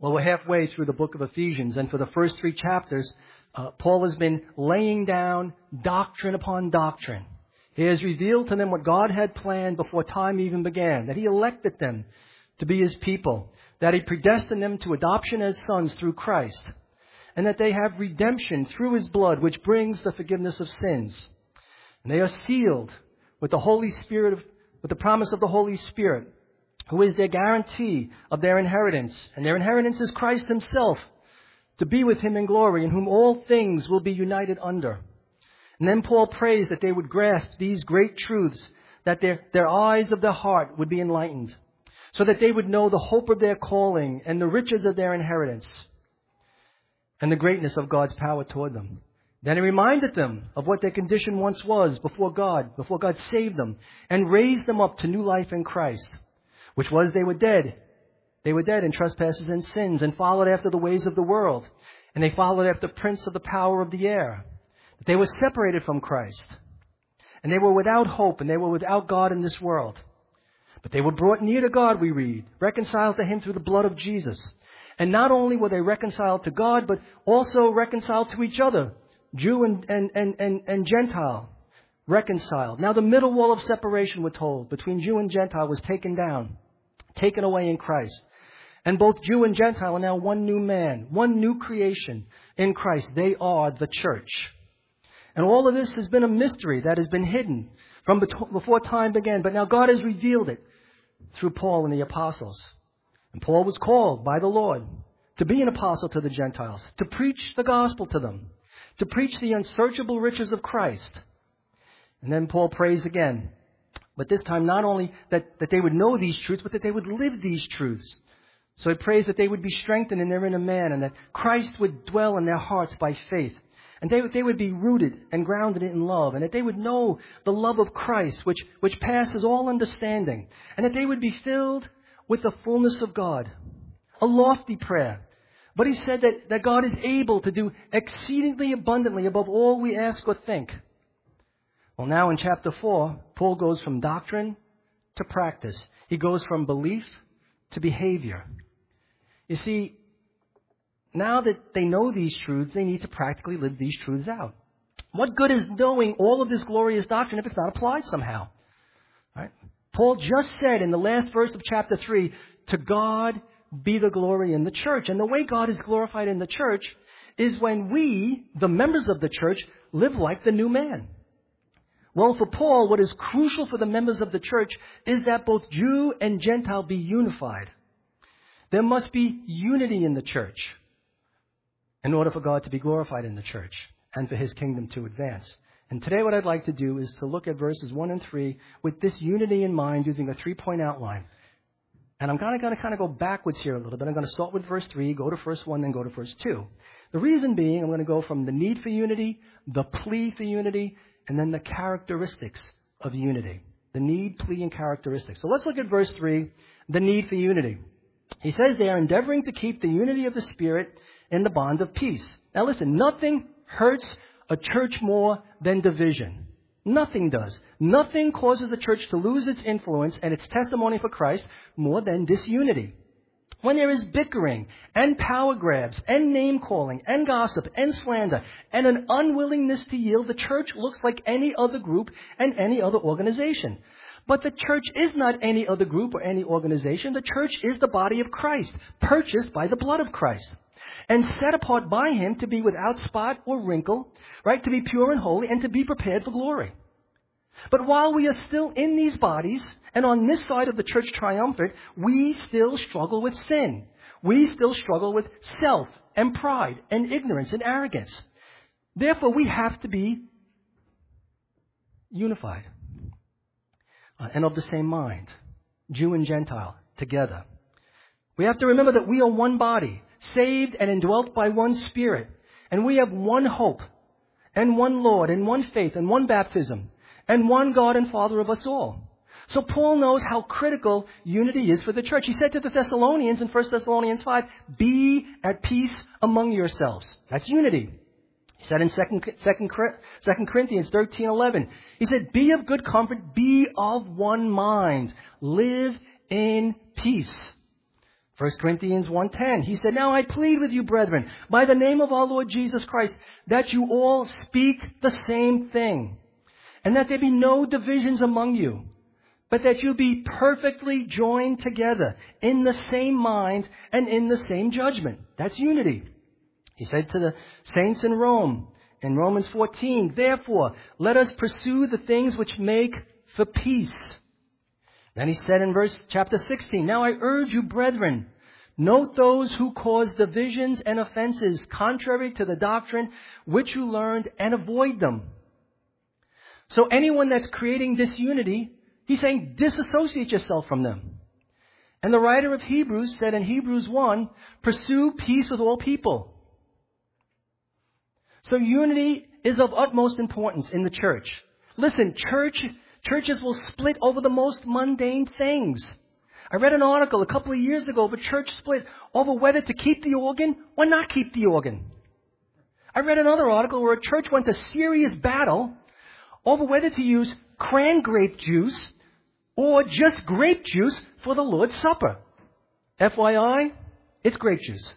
Well, we're halfway through the book of Ephesians, and for the first 3 chapters, Paul has been laying down doctrine upon doctrine. He has revealed to them what God had planned before time even began, that He elected them to be His people, that He predestined them to adoption as sons through Christ, and that they have redemption through His blood, which brings the forgiveness of sins. And they are sealed with the Holy Spirit, with the promise of the Holy Spirit, who is their guarantee of their inheritance. And their inheritance is Christ Himself, to be with Him in glory, in whom all things will be united under. And then Paul prays that they would grasp these great truths, that their eyes of their heart would be enlightened, so that they would know the hope of their calling and the riches of their inheritance and the greatness of God's power toward them. Then He reminded them of what their condition once was before God saved them and raised them up to new life in Christ, which was they were dead. They were dead in trespasses and sins and followed after the ways of the world. And they followed after the prince of the power of the air. They were separated from Christ. And they were without hope and they were without God in this world. But they were brought near to God, we read, reconciled to Him through the blood of Jesus. And not only were they reconciled to God, but also reconciled to each other, Jew and Gentile, reconciled. Now the middle wall of separation, we're told, between Jew and Gentile was taken down, taken away in Christ. And both Jew and Gentile are now one new man, one new creation in Christ. They are the church. And all of this has been a mystery that has been hidden from before time began. But now God has revealed it through Paul and the apostles. And Paul was called by the Lord to be an apostle to the Gentiles, to preach the gospel to them, to preach the unsearchable riches of Christ. And then Paul prays again. But this time not only that they would know these truths, but that they would live these truths. So he prays that they would be strengthened in their inner man and that Christ would dwell in their hearts by faith. And they would be rooted and grounded in love, and that they would know the love of Christ, which passes all understanding, and that they would be filled with the fullness of God. A lofty prayer. But he said that God is able to do exceedingly abundantly above all we ask or think. Well, now in chapter 4, Paul goes from doctrine to practice. He goes from belief to behavior. You see, now that they know these truths, they need to practically live these truths out. What good is knowing all of this glorious doctrine if it's not applied somehow? Right? Paul just said in the last verse of chapter 3, to God be the glory in the church. And the way God is glorified in the church is when we, the members of the church, live like the new man. Well, for Paul, what is crucial for the members of the church is that both Jew and Gentile be unified. There must be unity in the church in order for God to be glorified in the church and for His kingdom to advance. And today what I'd like to do is to look at verses 1 and 3 with this unity in mind using a 3-point outline. And I'm going to go backwards here a little bit. I'm going to start with verse 3, go to verse 1, then go to verse 2. The reason being, I'm going to go from the need for unity, the plea for unity, and then the characteristics of unity. The need, plea, and characteristics. So let's look at verse 3, the need for unity. He says they are endeavoring to keep the unity of the Spirit in the bond of peace. Now listen, nothing hurts a church more than division. Nothing does. Nothing causes a church to lose its influence and its testimony for Christ more than disunity. When there is bickering and power grabs and name calling and gossip and slander and an unwillingness to yield, the church looks like any other group and any other organization. But the church is not any other group or any organization. The church is the body of Christ, purchased by the blood of Christ, and set apart by Him to be without spot or wrinkle, right? To be pure and holy and to be prepared for glory. But while we are still in these bodies and on this side of the church triumphant, we still struggle with sin. We still struggle with self and pride and ignorance and arrogance. Therefore, we have to be unified and of the same mind, Jew and Gentile, together. We have to remember that we are one body, saved and indwelt by one Spirit, and we have one hope and one Lord and one faith and one baptism and one God and Father of us all. So Paul knows how critical unity is for the church. He said to the Thessalonians in 1 Thessalonians 5, be at peace among yourselves. That's unity. He said in 2 Corinthians 13:11, he said, be of good comfort, be of one mind, live in peace. 1 Corinthians 1:10, he said, "Now I plead with you, brethren, by the name of our Lord Jesus Christ, that you all speak the same thing, and that there be no divisions among you, but that you be perfectly joined together in the same mind and in the same judgment." That's unity. He said to the saints in Rome, in Romans 14, "Therefore, let us pursue the things which make for peace." Then he said in chapter 16, "Now I urge you, brethren, note those who cause divisions and offenses contrary to the doctrine which you learned, and avoid them." So anyone that's creating disunity, he's saying disassociate yourself from them. And the writer of Hebrews said in Hebrews 1, "Pursue peace with all people." So unity is of utmost importance in the church. Listen, churches will split over the most mundane things. I read an article a couple of years ago of a church split over whether to keep the organ or not keep the organ. I read another article where a church went to serious battle over whether to use cran grape juice or just grape juice for the Lord's Supper. FYI, it's grape juice.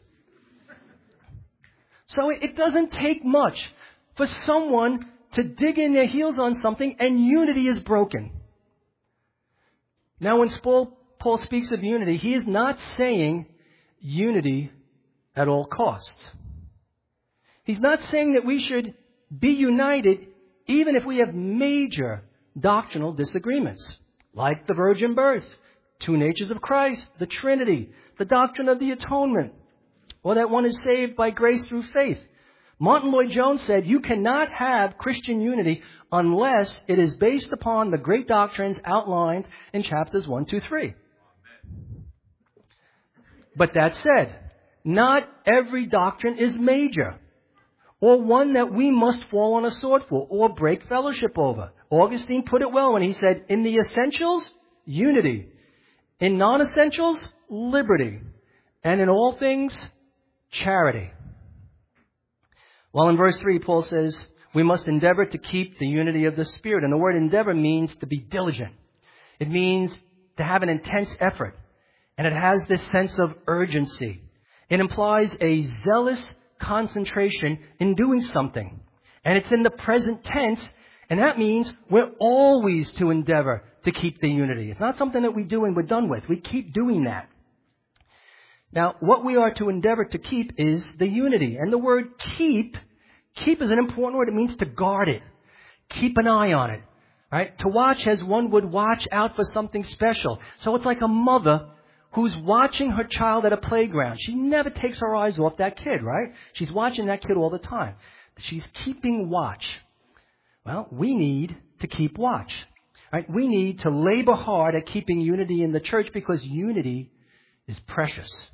So it doesn't take much for someone to dig in their heels on something and unity is broken. Now when Paul speaks of unity, he is not saying unity at all costs. He's not saying that we should be united even if we have major doctrinal disagreements, like the virgin birth, two natures of Christ, the Trinity, the doctrine of the atonement, or that one is saved by grace through faith. Martin Lloyd-Jones said, "You cannot have Christian unity unless it is based upon the great doctrines outlined in chapters 1, 2, 3. But that said, not every doctrine is major, or one that we must fall on a sword for, or break fellowship over. Augustine put it well when he said, "In the essentials, unity. In non-essentials, liberty. And in all things, charity." Well, in verse 3, Paul says, we must endeavor to keep the unity of the Spirit. And the word endeavor means to be diligent. It means to have an intense effort. And it has this sense of urgency. It implies a zealous concentration in doing something. And it's in the present tense, and that means we're always to endeavor to keep the unity. It's not something that we do and we're done with. We keep doing that. Now, what we are to endeavor to keep is the unity. And the word keep is an important word. It means to guard it. Keep an eye on it. Right? To watch as one would watch out for something special. So it's like a mother who's watching her child at a playground. She never takes her eyes off that kid, right? She's watching that kid all the time. She's keeping watch. Well, we need to keep watch. Right? We need to labor hard at keeping unity in the church because unity is precious.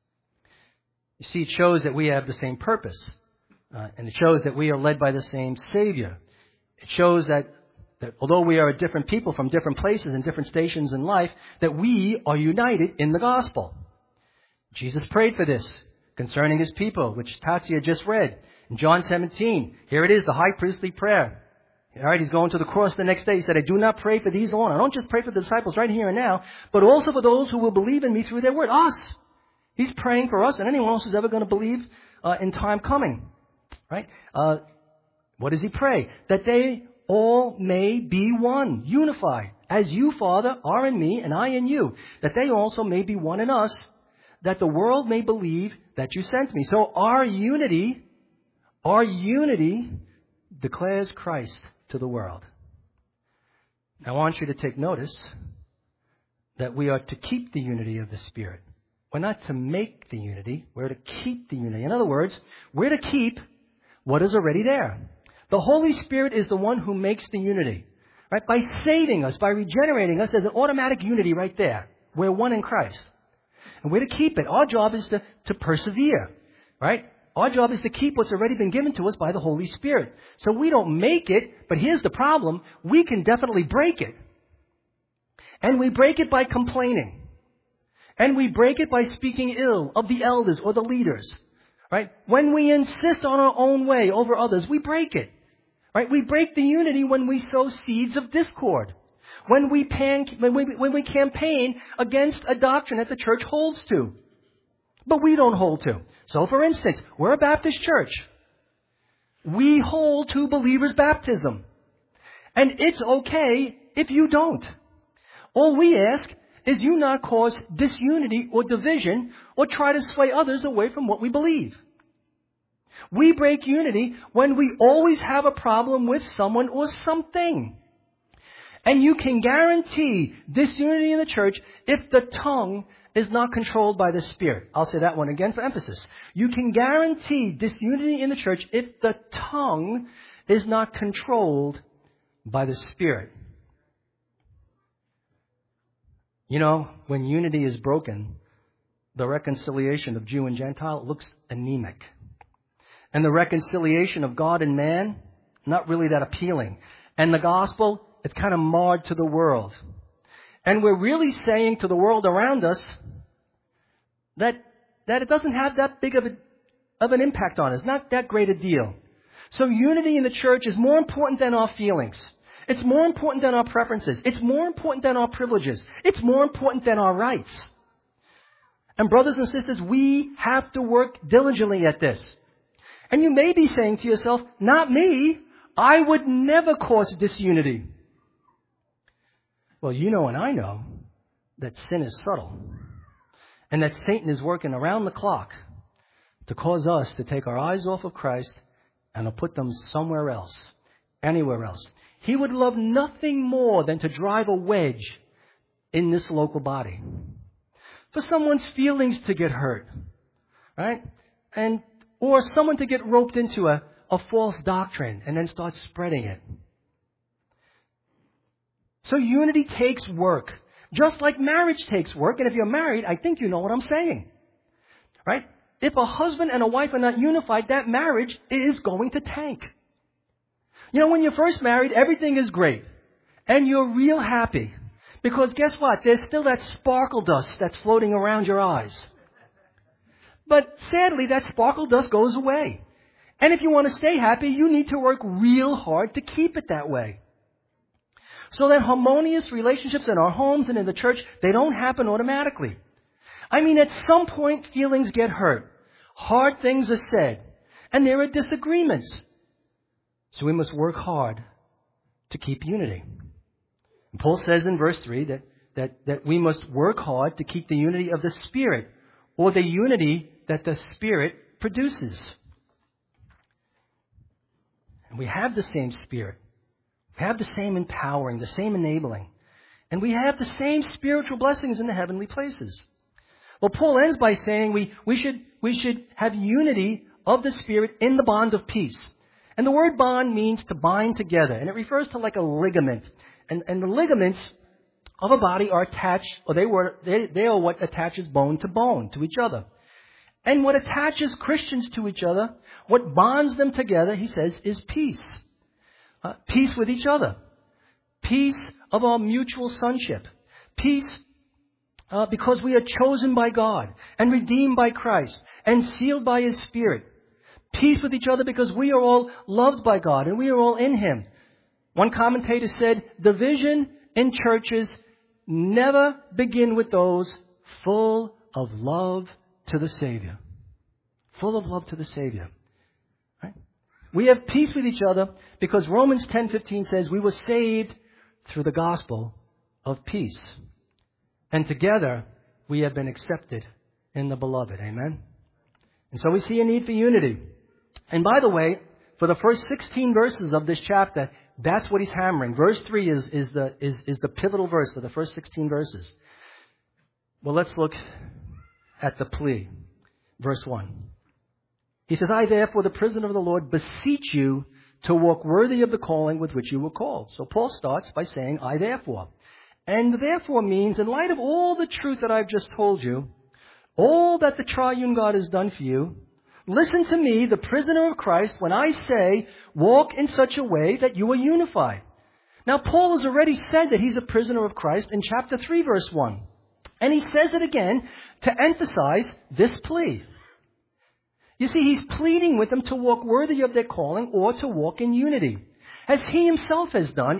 You see, it shows that we have the same purpose. And it shows that we are led by the same Savior. It shows that although we are different people from different places and different stations in life, that we are united in the gospel. Jesus prayed for this concerning his people, which Tatsia just read. In John 17, here it is, the high priestly prayer. All right, he's going to the cross the next day. He said, "I do not pray for these alone. I don't just pray for the disciples right here and now, but also for those who will believe in me through their word." Us. He's praying for us and anyone else who's ever going to believe in time coming. Right? What does he pray? That they all may be one, unified, as you, Father, are in me and I in you, that they also may be one in us, that the world may believe that you sent me. So our unity declares Christ to the world. Now, I want you to take notice that we are to keep the unity of the Spirit. We're not to make the unity. We're to keep the unity. In other words, we're to keep what is already there. The Holy Spirit is the one who makes the unity. Right? By saving us, by regenerating us, there's an automatic unity right there. We're one in Christ. And we're to keep it. Our job is to persevere. Right? Our job is to keep what's already been given to us by the Holy Spirit. So we don't make it, but here's the problem. We can definitely break it. And we break it by complaining. And we break it by speaking ill of the elders or the leaders. Right? When we insist on our own way over others, we break it. Right? We break the unity when we sow seeds of discord. When we campaign against a doctrine that the church holds to. but we don't hold to. So for instance, we're a Baptist church. We hold to believers' baptism. And it's okay if you don't. All we ask is you not cause disunity or division or try to sway others away from what we believe. We break unity when we always have a problem with someone or something. And you can guarantee disunity in the church if the tongue is not controlled by the Spirit. I'll say that one again for emphasis. You can guarantee disunity in the church if the tongue is not controlled by the Spirit. You know, when unity is broken, the reconciliation of Jew and Gentile looks anemic. And the reconciliation of God and man, not really that appealing. And the gospel, it's kind of marred to the world. And we're really saying to the world around us that it doesn't have that big of an impact on us. Not that great a deal. So unity in the church is more important than our feelings. It's more important than our preferences. It's more important than our privileges. It's more important than our rights. And brothers and sisters, we have to work diligently at this. And you may be saying to yourself, not me. I would never cause disunity. Well, you know and I know that sin is subtle. And that Satan is working around the clock to cause us to take our eyes off of Christ and to put them somewhere else, anywhere else. He would love nothing more than to drive a wedge in this local body. For someone's feelings to get hurt, right? Or someone to get roped into a false doctrine and then start spreading it. So unity takes work. Just like marriage takes work. And if you're married, I think you know what I'm saying. Right? If a husband and a wife are not unified, that marriage is going to tank. You know, when you're first married, everything is great. And you're real happy. Because guess what? There's still that sparkle dust that's floating around your eyes. But sadly, that sparkle dust goes away. And if you want to stay happy, you need to work real hard to keep it that way. So that harmonious relationships in our homes and in the church, they don't happen automatically. I mean, at some point, feelings get hurt. Hard things are said. And there are disagreements. So we must work hard to keep unity. And Paul says in verse 3 that we must work hard to keep the unity of the Spirit, or the unity that the Spirit produces. And we have the same Spirit. We have the same empowering, the same enabling. And we have the same spiritual blessings in the heavenly places. Well, Paul ends by saying we should have unity of the Spirit in the bond of peace. And the word bond means to bind together. And it refers to like a ligament. And the ligaments of a body are attached, or they are what attaches bone to each other. And what attaches Christians to each other, what bonds them together, he says, is peace. Peace with each other. Peace of our mutual sonship. Peace because we are chosen by God and redeemed by Christ and sealed by His Spirit. Peace with each other because we are all loved by God and we are all in Him. One commentator said, division in churches never begin with those full of love to the Savior. Full of love to the Savior. Right? We have peace with each other because Romans 10:15 says we were saved through the gospel of peace. And together we have been accepted in the beloved. Amen? And so we see a need for unity. And by the way, for the first 16 verses of this chapter, that's what he's hammering. Verse 3 is the pivotal verse for the first 16 verses. Well, let's look at the plea. Verse 1. He says, I therefore, the prisoner of the Lord, beseech you to walk worthy of the calling with which you were called. So Paul starts by saying, I therefore. And therefore means, in light of all the truth that I've just told you, all that the triune God has done for you, listen to me, the prisoner of Christ, when I say, walk in such a way that you are unified. Now, Paul has already said that he's a prisoner of Christ in chapter 3, verse 1. And he says it again to emphasize this plea. You see, he's pleading with them to walk worthy of their calling or to walk in unity, as he himself has done,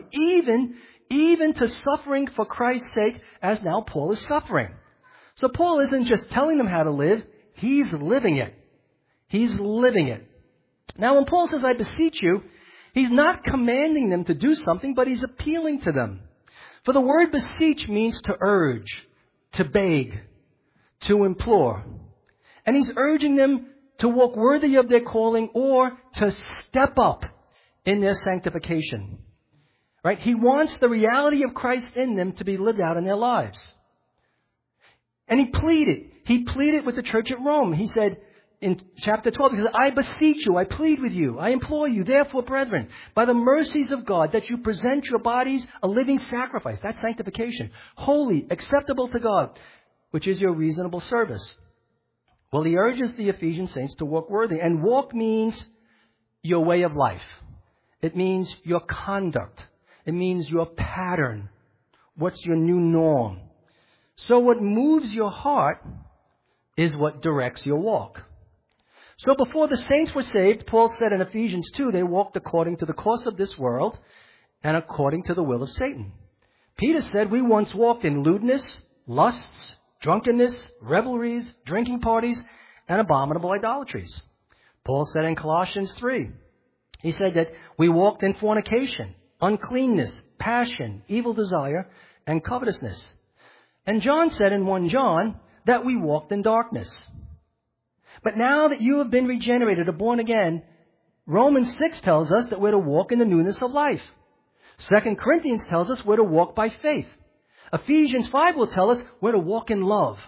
even to suffering for Christ's sake, as now Paul is suffering. So Paul isn't just telling them how to live, He's living it. He's living it. Now, when Paul says, I beseech you, he's not commanding them to do something, but he's appealing to them. For the word beseech means to urge, to beg, to implore. And he's urging them to walk worthy of their calling or to step up in their sanctification. Right? He wants the reality of Christ in them to be lived out in their lives. And he pleaded. He pleaded with the church at Rome. He said in chapter 12, he said, I beseech you, I plead with you, I implore you, therefore, brethren, by the mercies of God, that you present your bodies a living sacrifice. That's sanctification. Holy, acceptable to God, which is your reasonable service. Well, he urges the Ephesian saints to walk worthy. And walk means your way of life. It means your conduct. It means your pattern. What's your new norm? So what moves your heart is what directs your walk. So before the saints were saved, Paul said in Ephesians 2, they walked according to the course of this world and according to the will of Satan. Peter said we once walked in lewdness, lusts, drunkenness, revelries, drinking parties, and abominable idolatries. Paul said in Colossians 3, he said that we walked in fornication, uncleanness, passion, evil desire, and covetousness. And John said in 1 John that we walked in darkness. But now that you have been regenerated or born again, Romans 6 tells us that we're to walk in the newness of life. 2 Corinthians tells us we're to walk by faith. Ephesians 5 will tell us we're to walk in love.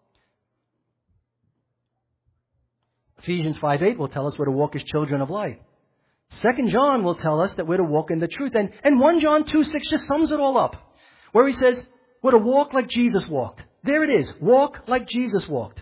Ephesians 5:8 will tell us we're to walk as children of light. 2 John will tell us that we're to walk in the truth. And 1 John 2:6 just sums it all up, where he says we're to walk like Jesus walked. There it is. Walk like Jesus walked.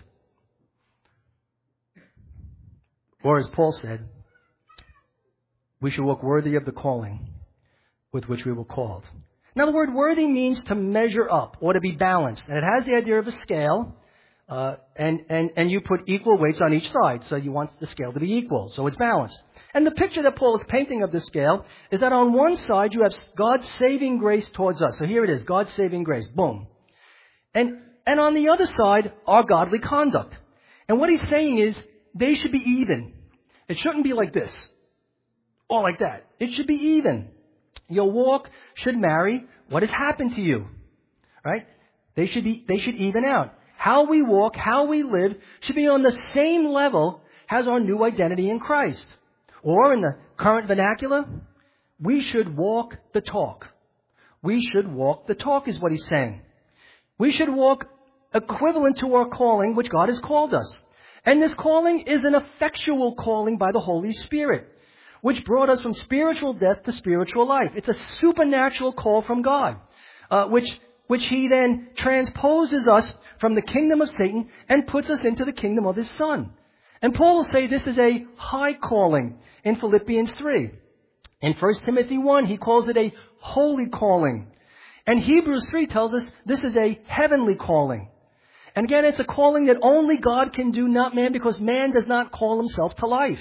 Or as Paul said, we should walk worthy of the calling with which we were called. Now, the word worthy means to measure up or to be balanced. And it has the idea of a scale, and you put equal weights on each side. So you want the scale to be equal, so it's balanced. And the picture that Paul is painting of this scale is that on one side you have God's saving grace towards us. So here it is, God's saving grace. Boom. And on the other side, our godly conduct. And what he's saying is they should be even. It shouldn't be like this or like that. It should be even. Your walk should marry what has happened to you, right? They should even out. How we walk, how we live should be on the same level as our new identity in Christ. Or in the current vernacular, we should walk the talk. We should walk the talk is what he's saying. We should walk equivalent to our calling, which God has called us. And this calling is an effectual calling by the Holy Spirit, which brought us from spiritual death to spiritual life. It's a supernatural call from God, which he then transposes us from the kingdom of Satan and puts us into the kingdom of his Son. And Paul will say this is a high calling in Philippians 3. In 1 Timothy 1, he calls it a holy calling. And Hebrews 3 tells us this is a heavenly calling. And again, it's a calling that only God can do, not man, because man does not call himself to life.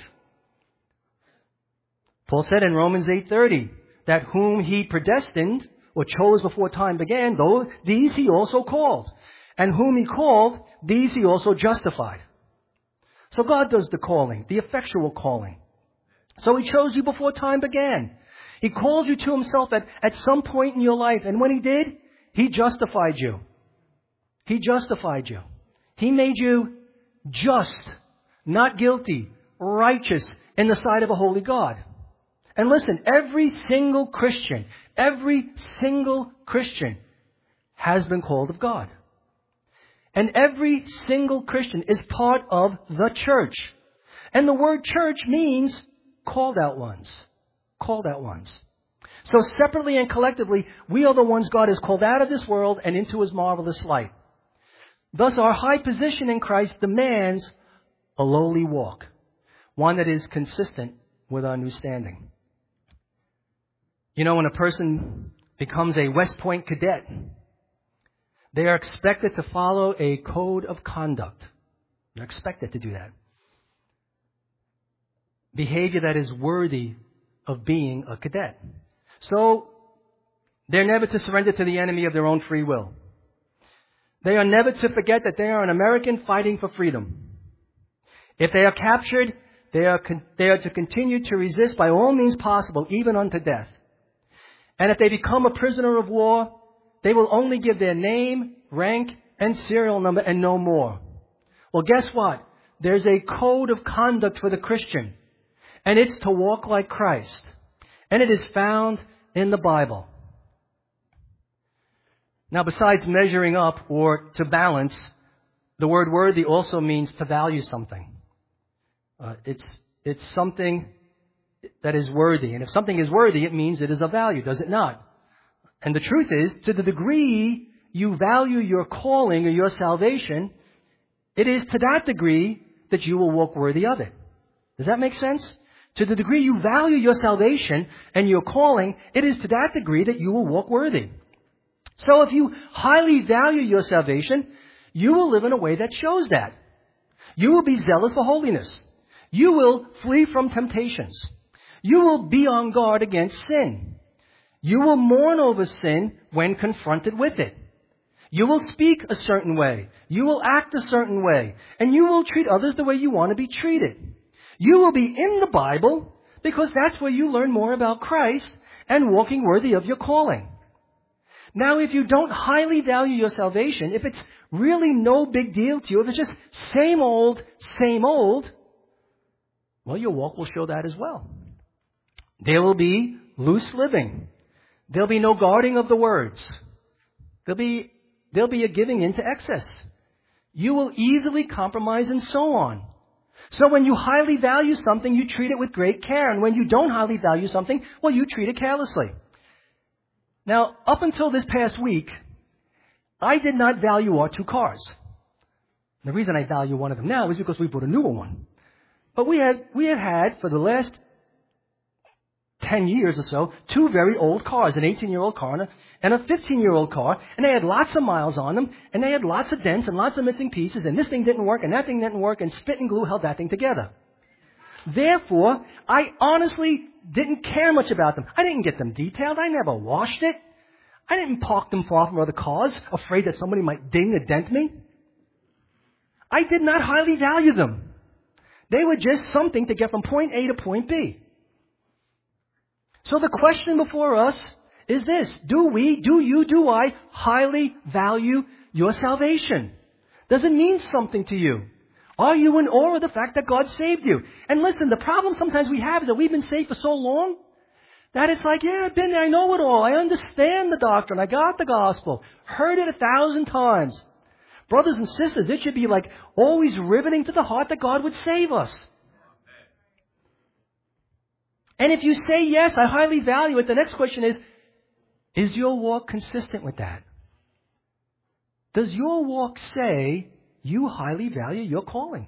Paul said in Romans 8:30 that whom he predestined or chose before time began, these he also called. And whom he called, these he also justified. So God does the calling, the effectual calling. So he chose you before time began. He called you to himself at some point in your life. And when he did, he justified you. He justified you. He made you just, not guilty, righteous in the sight of a holy God. And listen, every single Christian has been called of God. And every single Christian is part of the church. And the word church means called out ones. Called out ones. So separately and collectively, we are the ones God has called out of this world and into his marvelous light. Thus, our high position in Christ demands a lowly walk, one that is consistent with our new standing. You know, when a person becomes a West Point cadet, they are expected to follow a code of conduct. They're expected to do that. Behavior that is worthy of being a cadet. So, they're never to surrender to the enemy of their own free will. They are never to forget that they are an American fighting for freedom. If they are captured, they are to continue to resist by all means possible, even unto death. And if they become a prisoner of war, they will only give their name, rank, and serial number and no more. Well, guess what? There's a code of conduct for the Christian, and it's to walk like Christ. And it is found in the Bible. Now, besides measuring up or to balance, the word worthy also means to value something. It's something that is worthy. And if something is worthy, it means it is of value, does it not? And the truth is, to the degree you value your calling or your salvation, it is to that degree that you will walk worthy of it. Does that make sense? To the degree you value your salvation and your calling, it is to that degree that you will walk worthy. So if you highly value your salvation, you will live in a way that shows that. You will be zealous for holiness. You will flee from temptations. You will be on guard against sin. You will mourn over sin when confronted with it. You will speak a certain way. You will act a certain way. And you will treat others the way you want to be treated. You will be in the Bible because that's where you learn more about Christ and walking worthy of your calling. Now, if you don't highly value your salvation, if it's really no big deal to you, if it's just same old, well, your walk will show that as well. There will be loose living. There'll be no guarding of the words. There'll be a giving in to excess. You will easily compromise and so on. So when you highly value something, you treat it with great care. And when you don't highly value something, well, you treat it carelessly. Now, up until this past week, I did not value our two cars. The reason I value one of them now is because we bought a newer one. But we had for the last 10 years or so, two very old cars, an 18-year-old car and a 15-year-old car, and they had lots of miles on them, and they had lots of dents and lots of missing pieces, and this thing didn't work, and that thing didn't work, and spit and glue held that thing together. Therefore, I honestly didn't care much about them. I didn't get them detailed. I never washed it. I didn't park them far from other cars, afraid that somebody might ding or dent me. I did not highly value them. They were just something to get from point A to point B. So the question before us is this: do I highly value your salvation? Does it mean something to you? Are you in awe of the fact that God saved you? And listen, the problem sometimes we have is that we've been saved for so long that it's like, yeah, I've been there, I know it all. I understand the doctrine. I got the gospel. Heard it 1,000 times. Brothers and sisters, it should be like always riveting to the heart that God would save us. And if you say, yes, I highly value it, the next question is your walk consistent with that? Does your walk say you highly value your calling?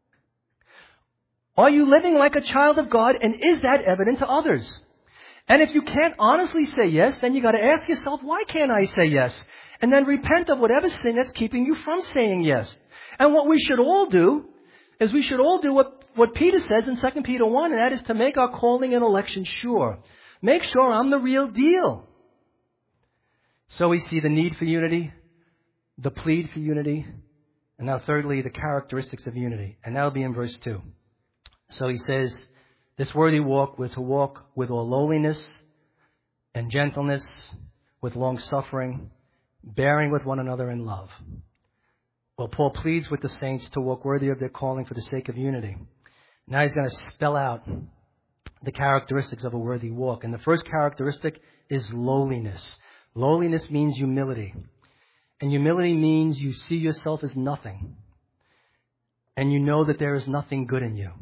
Are you living like a child of God, and is that evident to others? And if you can't honestly say yes, then you got to ask yourself, why can't I say yes? And then repent of whatever sin that's keeping you from saying yes. And what we should all do is we should all do what Peter says in 2 Peter 1, and that is to make our calling and election sure. Make sure I'm the real deal. So we see the need for unity, the plead for unity, and now thirdly, the characteristics of unity. And that'll be in verse 2. So he says, this worthy walk, we're to walk with all lowliness and gentleness, with long suffering, bearing with one another in love. Well, Paul pleads with the saints to walk worthy of their calling for the sake of unity. Now he's going to spell out the characteristics of a worthy walk. And the first characteristic is lowliness. Lowliness means humility. And humility means you see yourself as nothing. And you know that there is nothing good in you.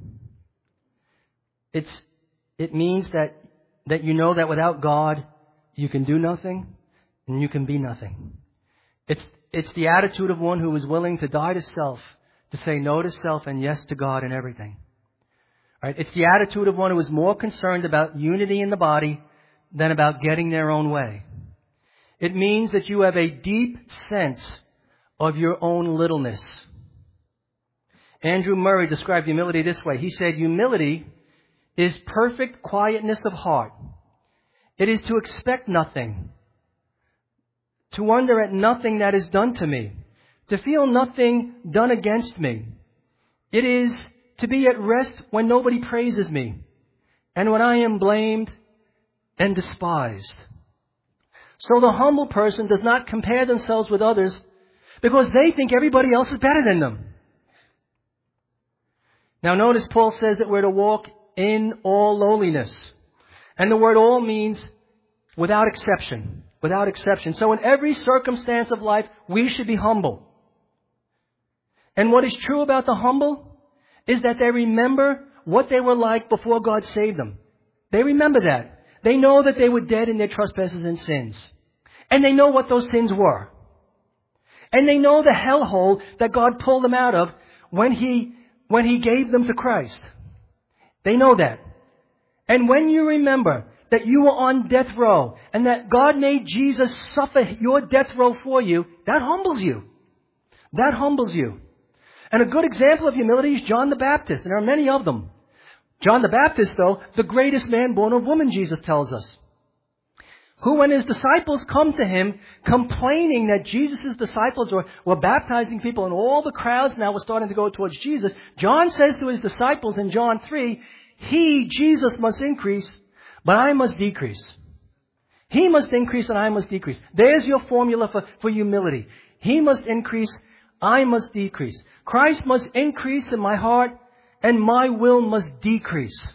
It means that you know that without God, you can do nothing and you can be nothing. It's the attitude of one who is willing to die to self, to say no to self and yes to God in everything. Right? It's the attitude of one who is more concerned about unity in the body than about getting their own way. It means that you have a deep sense of your own littleness. Andrew Murray described humility this way. He said, humility is perfect quietness of heart. It is to expect nothing, to wonder at nothing that is done to me, to feel nothing done against me. It is to be at rest when nobody praises me and when I am blamed and despised. So the humble person does not compare themselves with others because they think everybody else is better than them. Now notice Paul says that we're to walk in all lowliness. And the word all means without exception. Without exception. So in every circumstance of life, we should be humble. And what is true about the humble is that they remember what they were like before God saved them. They remember that. They know that they were dead in their trespasses and sins. And they know what those sins were. And they know the hellhole that God pulled them out of when He gave them to Christ. They know that. And when you remember that you were on death row and that God made Jesus suffer your death row for you, that humbles you. That humbles you. And a good example of humility is John the Baptist, and there are many of them. John the Baptist, though, the greatest man born of woman, Jesus tells us. Who, when his disciples come to him complaining that Jesus' disciples were baptizing people and all the crowds now were starting to go towards Jesus, John says to his disciples in John 3, He, Jesus, must increase, but I must decrease. He must increase and I must decrease. There's your formula for humility. He must increase, I must decrease. Christ must increase in my heart and my will must decrease.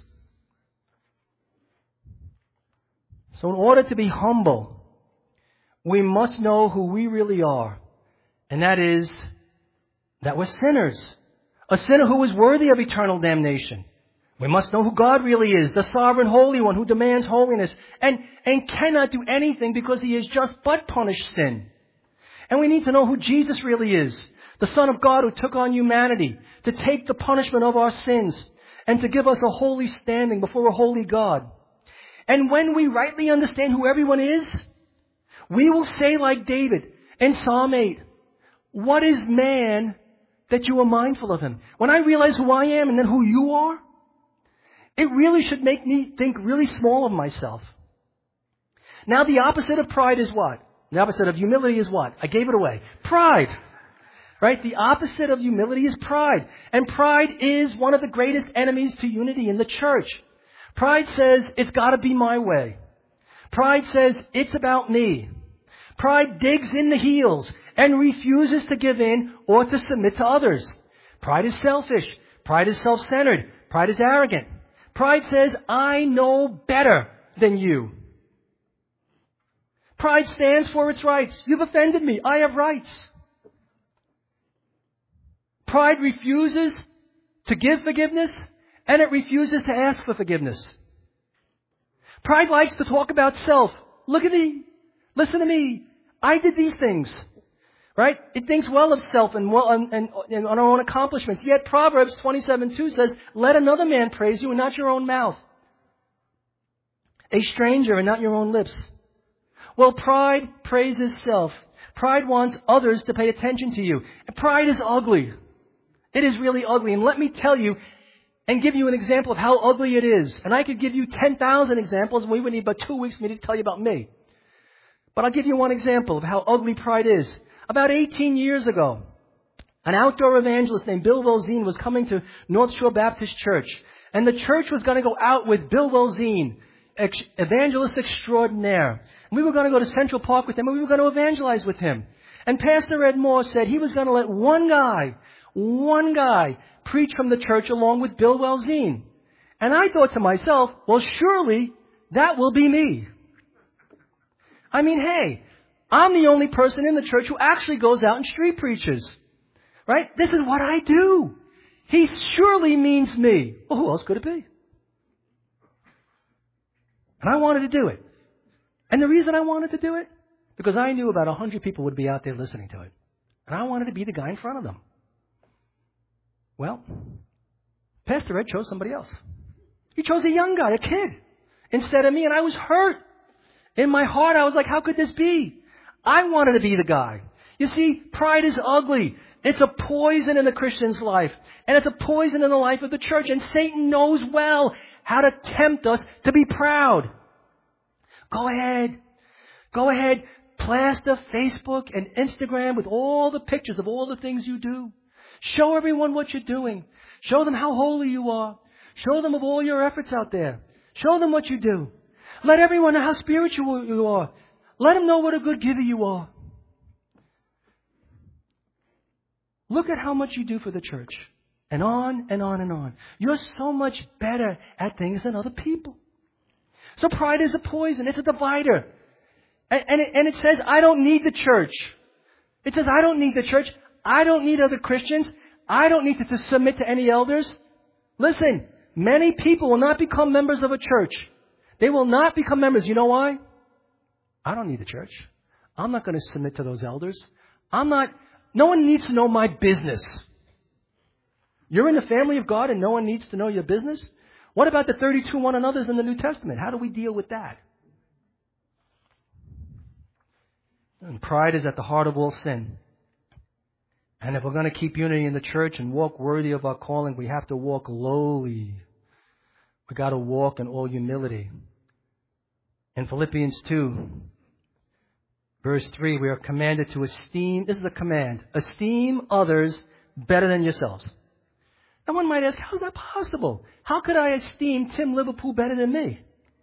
So in order to be humble, we must know who we really are. And that is that we're sinners. A sinner who is worthy of eternal damnation. We must know who God really is, the sovereign Holy One who demands holiness and cannot do anything because He is just but punish sin. And we need to know who Jesus really is, the Son of God who took on humanity to take the punishment of our sins and to give us a holy standing before a holy God. And when we rightly understand who everyone is, we will say like David in Psalm 8, what is man that you are mindful of him? When I realize who I am and then who you are, it really should make me think really small of myself. Now the opposite of pride is what? The opposite of humility is what? I gave it away. Pride. Right? The opposite of humility is pride. And pride is one of the greatest enemies to unity in the church. Pride says, it's got to be my way. Pride says, it's about me. Pride digs in the heels and refuses to give in or to submit to others. Pride is selfish. Pride is self-centered. Pride is arrogant. Pride says, I know better than you. Pride stands for its rights. You've offended me. I have rights. Pride refuses to give forgiveness, and it refuses to ask for forgiveness. Pride likes to talk about self. Look at me. Listen to me. I did these things. Right? It thinks well of self and on our own accomplishments. Yet Proverbs 27:2 says, let another man praise you and not your own mouth. A stranger and not your own lips. Well, pride praises self. Pride wants others to pay attention to you. And pride is ugly. It is really ugly. And let me tell you and give you an example of how ugly it is. And I could give you 10,000 examples, and we would need about 2 weeks for me to tell you about me. But I'll give you one example of how ugly pride is. About 18 years ago, an outdoor evangelist named Bill Wilzine was coming to North Shore Baptist Church. And the church was going to go out with Bill Wilzine, evangelist extraordinaire. And we were going to go to Central Park with him, and we were going to evangelize with him. And Pastor Ed Moore said he was going to let one guy preach from the church along with Bill Wilzine. And I thought to myself, well, surely that will be me. I mean, hey, I'm the only person in the church who actually goes out and street preaches. Right? This is what I do. He surely means me. Well, who else could it be? And I wanted to do it. And the reason I wanted to do it, because I knew about 100 people would be out there listening to it. And I wanted to be the guy in front of them. Well, Pastor Ed chose somebody else. He chose a young guy, a kid, instead of me, and I was hurt. In my heart, I was like, how could this be? I wanted to be the guy. You see, pride is ugly. It's a poison in the Christian's life, and it's a poison in the life of the church, and Satan knows well how to tempt us to be proud. Go ahead, plaster Facebook and Instagram with all the pictures of all the things you do. Show everyone what you're doing. Show them how holy you are. Show them of all your efforts out there. Show them what you do. Let everyone know how spiritual you are. Let them know what a good giver you are. Look at how much you do for the church. And on and on and on. You're so much better at things than other people. So pride is a poison. It's a divider. And it says, I don't need the church. It says, I don't need the church. I don't need other Christians. I don't need to submit to any elders. Listen, many people will not become members of a church. They will not become members. You know why? I don't need the church. I'm not going to submit to those elders. No one needs to know my business. You're in the family of God and no one needs to know your business? What about the 32 one another's in the New Testament? How do we deal with that? And pride is at the heart of all sin. And if we're going to keep unity in the church and walk worthy of our calling, we have to walk lowly. We got to walk in all humility. In Philippians 2, verse 3, we are commanded to esteem, this is a command, esteem others better than yourselves. Now one might ask, how is that possible? How could I esteem Tim Liverpool better than me?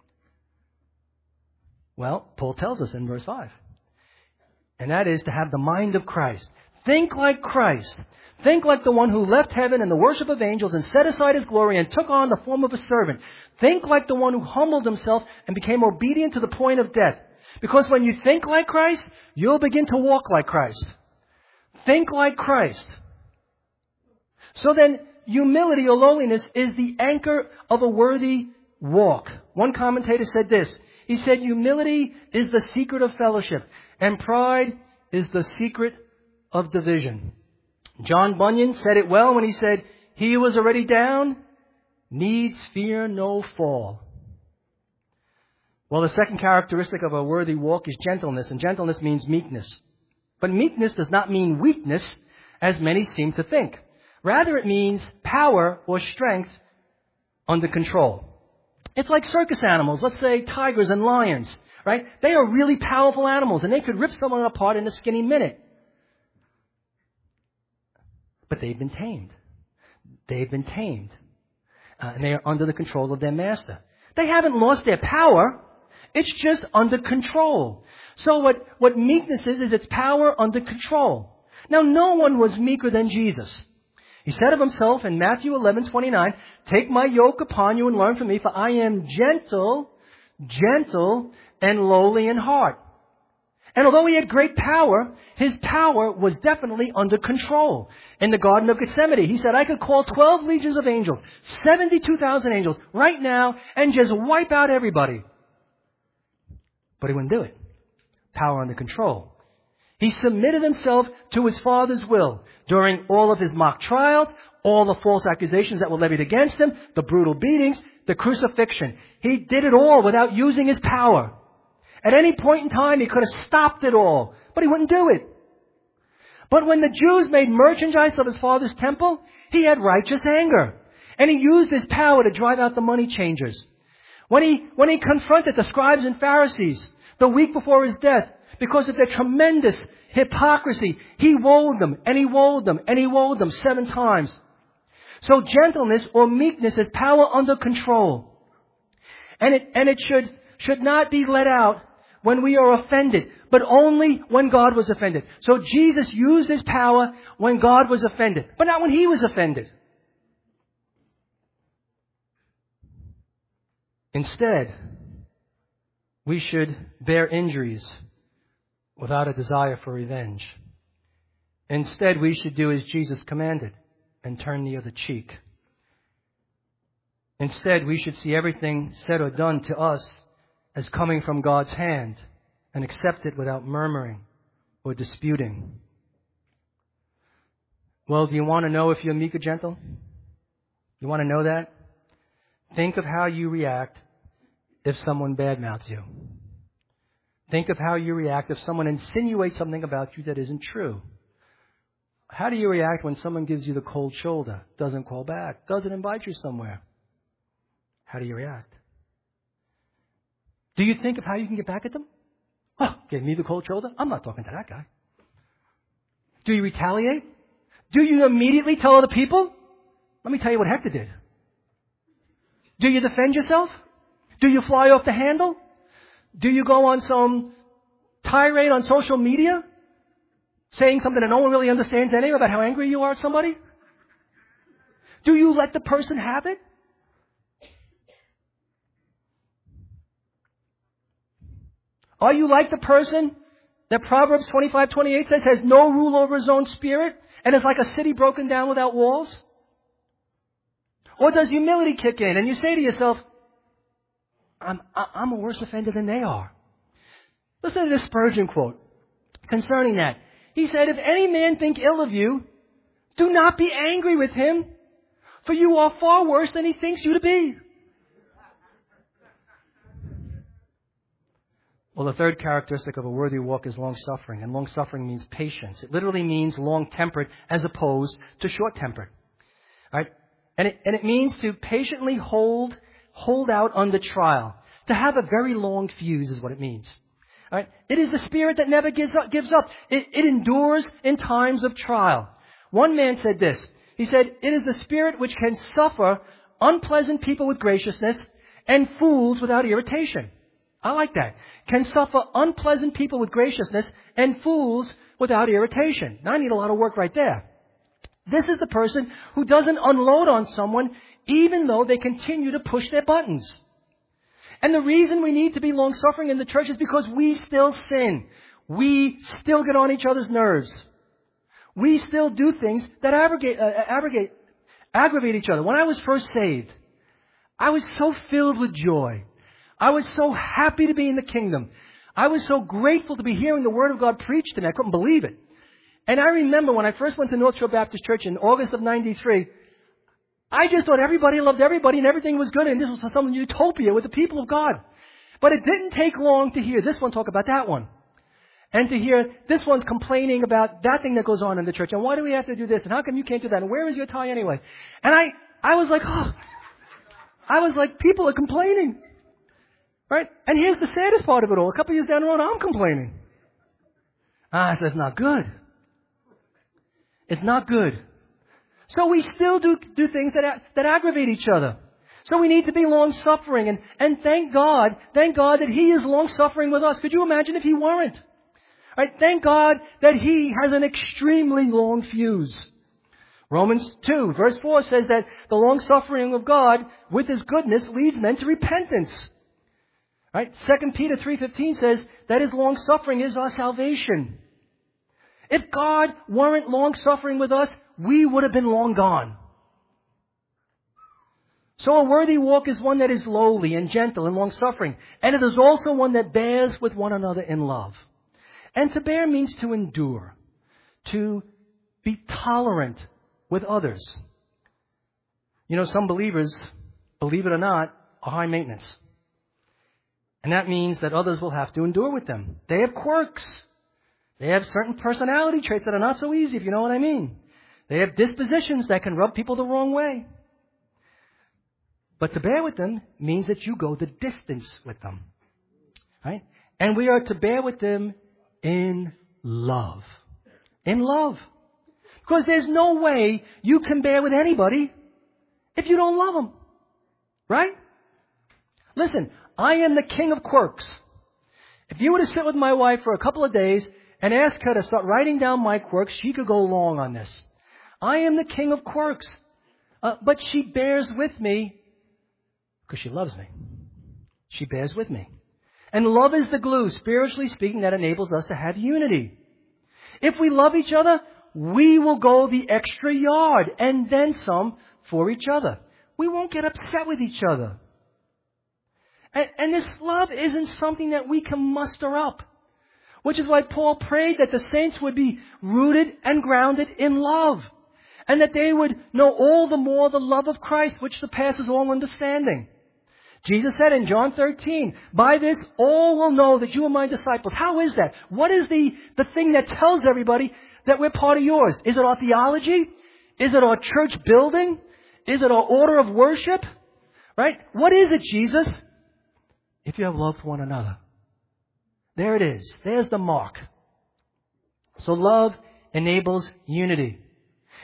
Well, Paul tells us in verse 5. And that is to have the mind of Christ. Think like Christ. Think like the one who left heaven and the worship of angels and set aside his glory and took on the form of a servant. Think like the one who humbled himself and became obedient to the point of death. Because when you think like Christ, you'll begin to walk like Christ. Think like Christ. So then, humility or lowliness is the anchor of a worthy walk. One commentator said this. He said, humility is the secret of fellowship, and pride is the secret of division. John Bunyan said it well when he said, he who is already down needs fear no fall. Well, the second characteristic of a worthy walk is gentleness, and gentleness means meekness. But meekness does not mean weakness, as many seem to think. Rather, it means power or strength under control. It's like circus animals, let's say tigers and lions, right? They are really powerful animals, and they could rip someone apart in a skinny minute. But they've been tamed. They've been tamed. And they are under the control of their master. They haven't lost their power. It's just under control. So what meekness is it's power under control. Now, no one was meeker than Jesus. He said of himself in Matthew 11:29, take my yoke upon you and learn from me, for I am gentle and lowly in heart. And although he had great power, his power was definitely under control. In the Garden of Gethsemane, he said, I could call 12 legions of angels, 72,000 angels right now and just wipe out everybody. But he wouldn't do it. Power under control. He submitted himself to his Father's will during all of his mock trials, all the false accusations that were levied against him, the brutal beatings, the crucifixion. He did it all without using his power. At any point in time, he could have stopped it all, but he wouldn't do it. But when the Jews made merchandise of his father's temple, he had righteous anger. And he used his power to drive out the money changers. When he confronted the scribes and Pharisees the week before his death, because of their tremendous hypocrisy, he woed them, and he woed them, and he woed them 7 times. So gentleness or meekness is power under control. And it should not be let out when we are offended, but only when God was offended. So Jesus used his power when God was offended, but not when he was offended. Instead, we should bear injuries without a desire for revenge. Instead, we should do as Jesus commanded and turn the other cheek. Instead, we should see everything said or done to us as coming from God's hand and accept it without murmuring or disputing. Well, do you want to know if you're meek or gentle? You want to know that? Think of how you react if someone badmouths you. Think of how you react if someone insinuates something about you that isn't true. How do you react when someone gives you the cold shoulder, doesn't call back, doesn't invite you somewhere? How do you react? Do you think of how you can get back at them? Oh, gave me the cold shoulder? I'm not talking to that guy. Do you retaliate? Do you immediately tell other people? Let me tell you what Hector did. Do you defend yourself? Do you fly off the handle? Do you go on some tirade on social media saying something that no one really understands anyway about how angry you are at somebody? Do you let the person have it? Are you like the person that Proverbs 25:28 says has no rule over his own spirit and is like a city broken down without walls? Or does humility kick in and you say to yourself, I'm a worse offender than they are? Listen to this Spurgeon quote concerning that. He said, if any man think ill of you, do not be angry with him, for you are far worse than he thinks you to be. Well, the third characteristic of a worthy walk is long-suffering, and long-suffering means patience. It literally means long-tempered as opposed to short-tempered. All right? And it means to patiently hold out under trial. To have a very long fuse is what it means. All right? It is the spirit that never gives up. It endures in times of trial. One man said this. He said, it is the spirit which can suffer unpleasant people with graciousness and fools without irritation. I like that. Can suffer unpleasant people with graciousness and fools without irritation. Now I need a lot of work right there. This is the person who doesn't unload on someone even though they continue to push their buttons. And the reason we need to be long-suffering in the church is because we still sin. We still get on each other's nerves. We still do things that aggravate each other. When I was first saved, I was so filled with joy. I was so happy to be in the kingdom. I was so grateful to be hearing the Word of God preached to me. I couldn't believe it. And I remember when I first went to North Shore Baptist Church in August of 93, I just thought everybody loved everybody and everything was good and this was some utopia with the people of God. But it didn't take long to hear this one talk about that one. And to hear this one's complaining about that thing that goes on in the church. And why do we have to do this? And how come you can't do that? And where is your tie anyway? And I was like, people are complaining. Right? And here's the saddest part of it all. A couple of years down the road, I'm complaining. I said, it's not good. It's not good. So we still do things that aggravate each other. So we need to be long-suffering. And thank God that He is long-suffering with us. Could you imagine if He weren't? Right? Thank God that He has an extremely long fuse. Romans 2 verse 4 says that the long-suffering of God with His goodness leads men to repentance. Right? 2 Peter 3:15 says that His long-suffering is our salvation. If God weren't long-suffering with us, we would have been long gone. So a worthy walk is one that is lowly and gentle and long-suffering. And it is also one that bears with one another in love. And to bear means to endure, to be tolerant with others. You know, some believers, believe it or not, are high maintenance. And that means that others will have to endure with them. They have quirks. They have certain personality traits that are not so easy, if you know what I mean. They have dispositions that can rub people the wrong way. But to bear with them means that you go the distance with them. Right? And we are to bear with them in love. In love. Because there's no way you can bear with anybody if you don't love them. Right? Listen, I am the king of quirks. If you were to sit with my wife for a couple of days and ask her to start writing down my quirks, she could go long on this. I am the king of quirks. But she bears with me because she loves me. She bears with me. And love is the glue, spiritually speaking, that enables us to have unity. If we love each other, we will go the extra yard and then some for each other. We won't get upset with each other. And this love isn't something that we can muster up. Which is why Paul prayed that the saints would be rooted and grounded in love. And that they would know all the more the love of Christ, which surpasses all understanding. Jesus said in John 13, by this all will know that you are my disciples. How is that? What is the thing that tells everybody that we're part of yours? Is it our theology? Is it our church building? Is it our order of worship? Right? What is it, Jesus? If you have love for one another. There it is. There's the mark. So love enables unity.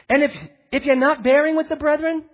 And if you're not bearing with the brethren,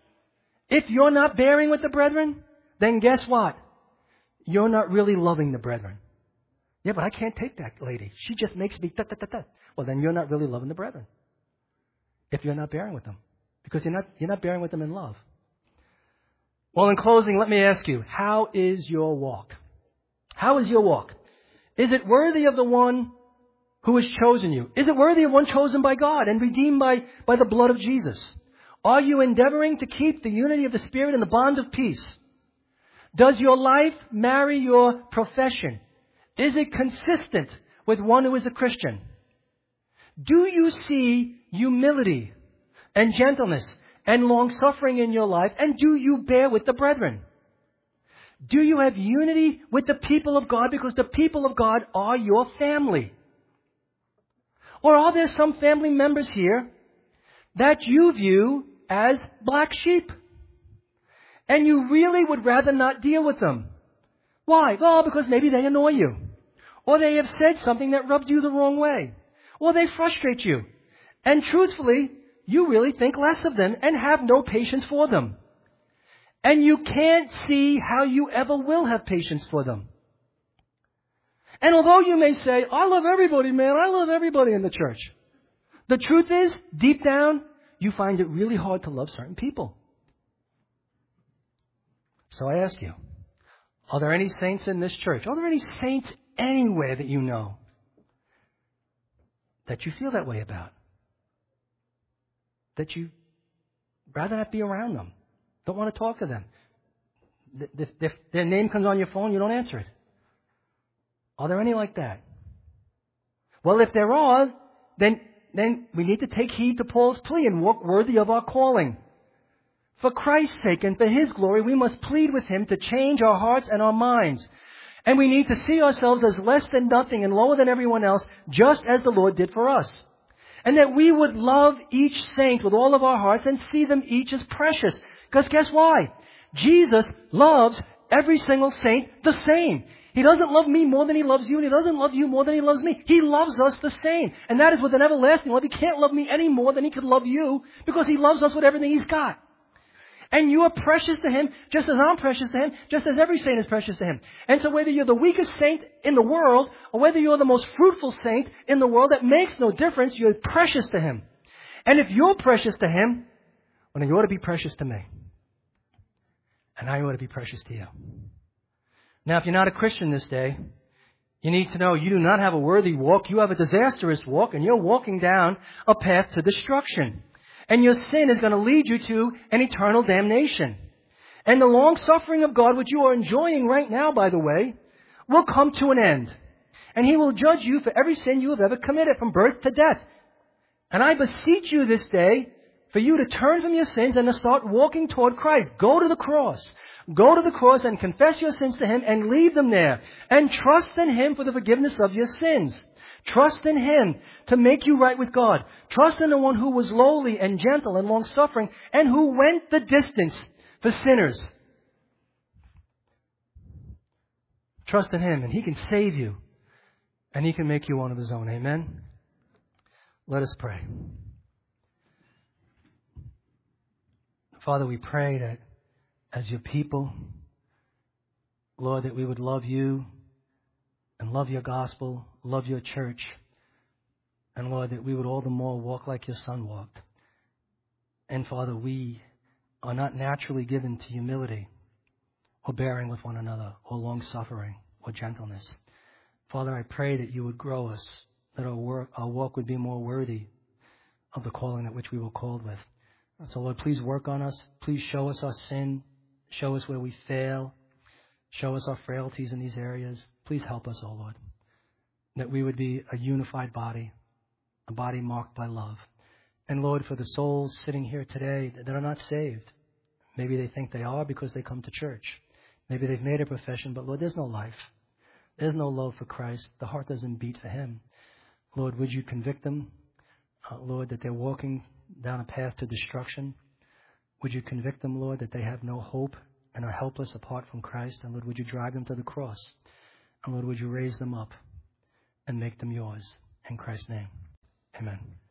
then guess what? You're not really loving the brethren. Yeah, but I can't take that lady. She just makes me da-da-da-da. Well, then you're not really loving the brethren. If you're not bearing with them. Because you're not bearing with them in love. Well, in closing, let me ask you, how is your walk? How is your walk? Is it worthy of the one who has chosen you? Is it worthy of one chosen by God and redeemed by the blood of Jesus? Are you endeavoring to keep the unity of the Spirit and the bond of peace? Does your life marry your profession? Is it consistent with one who is a Christian? Do you see humility and gentleness and long-suffering in your life? And do you bear with the brethren? Do you have unity with the people of God because the people of God are your family? Or are there some family members here that you view as black sheep? And you really would rather not deal with them. Why? Well, because maybe they annoy you. Or they have said something that rubbed you the wrong way. Or they frustrate you. And truthfully, you really think less of them and have no patience for them. And you can't see how you ever will have patience for them. And although you may say, I love everybody, man. I love everybody in the church. The truth is, deep down, you find it really hard to love certain people. So I ask you, are there any saints in this church? Are there any saints anywhere that you know that you feel that way about? That you rather not be around them? Don't want to talk to them? If their name comes on your phone, you don't answer it. Are there any like that? Well, if there are, then we need to take heed to Paul's plea and walk worthy of our calling. For Christ's sake and for His glory, we must plead with Him to change our hearts and our minds. And we need to see ourselves as less than nothing and lower than everyone else, just as the Lord did for us. And that we would love each saint with all of our hearts and see them each as precious. Because guess why? Jesus loves every single saint the same. He doesn't love me more than He loves you, and He doesn't love you more than He loves me. He loves us the same. And that is with an everlasting love. He can't love me any more than He could love you, because He loves us with everything He's got. And you are precious to Him, just as I'm precious to Him, just as every saint is precious to Him. And so whether you're the weakest saint in the world, or whether you're the most fruitful saint in the world, that makes no difference. You're precious to Him. And if you're precious to Him, well, then you ought to be precious to me. And I ought to be precious to you. Now, if you're not a Christian this day, you need to know you do not have a worthy walk. You have a disastrous walk, and you're walking down a path to destruction. And your sin is going to lead you to an eternal damnation. And the long suffering of God, which you are enjoying right now, by the way, will come to an end. And He will judge you for every sin you have ever committed, from birth to death. And I beseech you this day for you to turn from your sins and to start walking toward Christ. Go to the cross. Go to the cross and confess your sins to Him and leave them there. And trust in Him for the forgiveness of your sins. Trust in Him to make you right with God. Trust in the one who was lowly and gentle and long-suffering and who went the distance for sinners. Trust in Him, and He can save you, and He can make you one of His own. Amen? Let us pray. Father, we pray that as your people, Lord, that we would love you and love your gospel, love your church, and Lord, that we would all the more walk like your Son walked. And Father, we are not naturally given to humility or bearing with one another or long-suffering or gentleness. Father, I pray that you would grow us, that our walk would be more worthy of the calling at which we were called with. And so, Lord, please work on us. Please show us our sin. Show us where we fail. Show us our frailties in these areas. Please help us, O Lord, that we would be a unified body, a body marked by love. And Lord, for the souls sitting here today that are not saved, maybe they think they are because they come to church. Maybe they've made a profession, but Lord, there's no life. There's no love for Christ. The heart doesn't beat for Him. Lord, would you convict them, Lord, that they're walking down a path to destruction? Would you convict them, Lord, that they have no hope and are helpless apart from Christ? And Lord, would you drive them to the cross? And Lord, would you raise them up and make them yours? In Christ's name, amen.